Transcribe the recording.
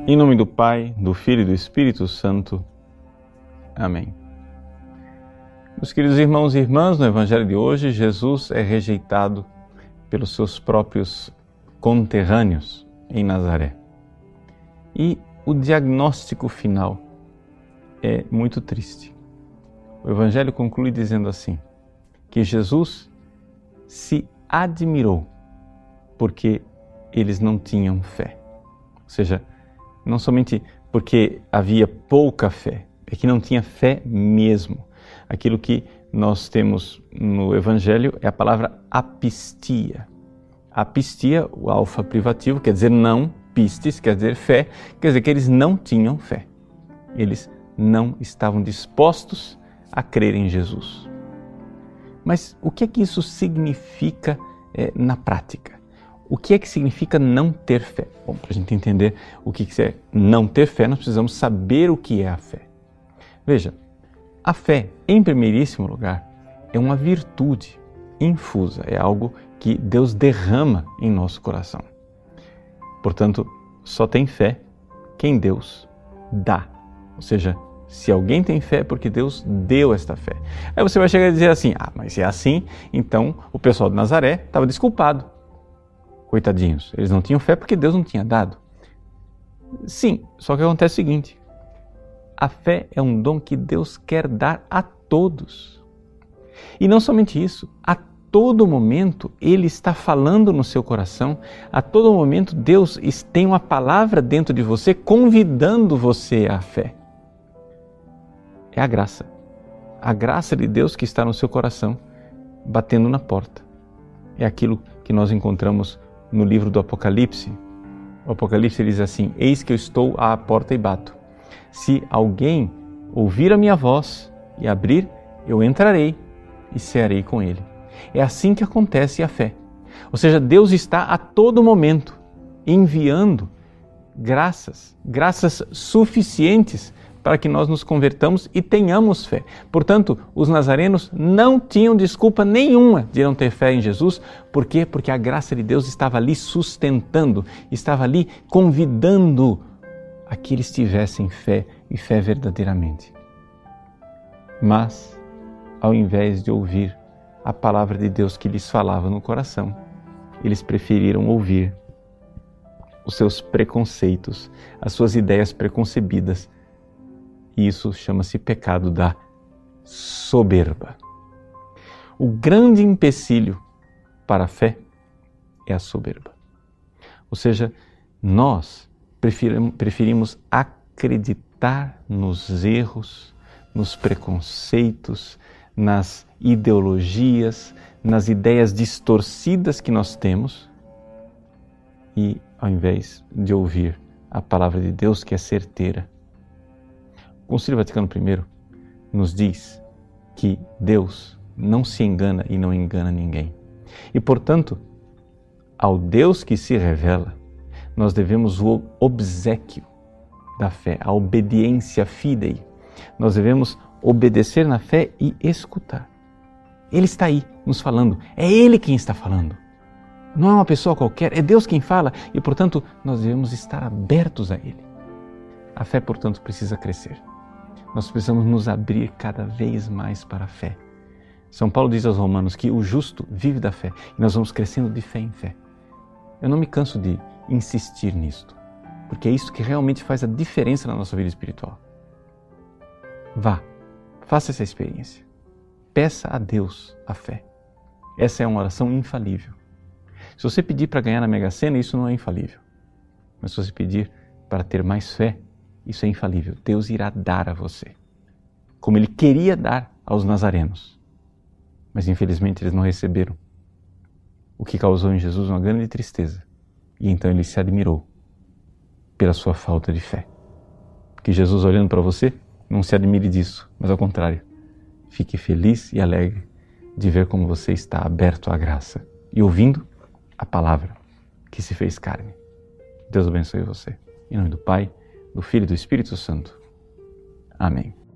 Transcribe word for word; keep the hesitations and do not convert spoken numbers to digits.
Em nome do Pai, do Filho e do Espírito Santo. Amém. Meus queridos irmãos e irmãs, no Evangelho de hoje, Jesus é rejeitado pelos seus próprios conterrâneos em Nazaré. E o diagnóstico final é muito triste. O Evangelho conclui dizendo assim, que Jesus se admirou porque eles não tinham fé. Ou seja, não somente porque havia pouca fé, é que não tinha fé mesmo. Aquilo que nós temos no Evangelho é a palavra apistia. Apistia, o alfa privativo, quer dizer não, pistis, quer dizer fé, quer dizer que eles não tinham fé. Eles não estavam dispostos a crer em Jesus. Mas o que é que isso significa é, na prática? O que é que significa não ter fé? Bom, para a gente entender o que é não ter fé, nós precisamos saber o que é a fé. Veja, a fé, em primeiríssimo lugar, é uma virtude infusa, é algo que Deus derrama em nosso coração. Portanto, só tem fé quem Deus dá. Ou seja, se alguém tem fé é porque Deus deu esta fé. Aí você vai chegar e dizer assim, ah, mas se é assim, então o pessoal de Nazaré estava desculpado. Coitadinhos, eles não tinham fé porque Deus não tinha dado. Sim, só que acontece o seguinte, a fé é um dom que Deus quer dar a todos. E não somente isso, a todo momento Ele está falando no seu coração, a todo momento Deus tem uma palavra dentro de você convidando você à fé. É a graça, a graça de Deus que está no seu coração, batendo na porta. É aquilo que nós encontramos no livro do Apocalipse. O Apocalipse diz assim, eis que eu estou à porta e bato. Se alguém ouvir a minha voz e abrir, eu entrarei e cearei com ele. É assim que acontece a fé. Ou seja, Deus está a todo momento enviando graças, graças suficientes para que nós nos convertamos e tenhamos fé. Portanto, os nazarenos não tinham desculpa nenhuma de não ter fé em Jesus. Por quê? Porque a graça de Deus estava ali sustentando, estava ali convidando a que eles tivessem fé e fé verdadeiramente. Mas, ao invés de ouvir a palavra de Deus que lhes falava no coração, eles preferiram ouvir os seus preconceitos, as suas ideias preconcebidas. E isso chama-se pecado da soberba. O grande empecilho para a fé é a soberba. Ou seja, nós preferimos acreditar nos erros, nos preconceitos, nas ideologias, nas ideias distorcidas que nós temos e ao invés de ouvir a palavra de Deus que é certeira. O Concílio Vaticano I nos diz que Deus não se engana e não engana ninguém. E, portanto, ao Deus que se revela, nós devemos o obséquio da fé, a obediência fidei. Nós devemos obedecer na fé e escutar. Ele está aí nos falando, é Ele quem está falando. Não é uma pessoa qualquer, é Deus quem fala e, portanto, nós devemos estar abertos a Ele. A fé, portanto, precisa crescer. Nós precisamos nos abrir cada vez mais para a fé. São Paulo diz aos Romanos que o justo vive da fé e nós vamos crescendo de fé em fé. Eu não me canso de insistir nisto, porque é isso que realmente faz a diferença na nossa vida espiritual. Vá, faça essa experiência. Peça a Deus a fé. Essa é uma oração infalível. Se você pedir para ganhar na Mega Sena, isso não é infalível. Mas se você pedir para ter mais fé, isso é infalível. Deus irá dar a você, como Ele queria dar aos nazarenos. Mas infelizmente eles não receberam, o que causou em Jesus uma grande tristeza. E então Ele se admirou pela sua falta de fé. Que Jesus, olhando para você, não se admire disso, mas ao contrário, fique feliz e alegre de ver como você está aberto à graça e ouvindo a palavra que se fez carne. Deus abençoe você. Em nome do Pai, do Filho e do Espírito Santo. Amém.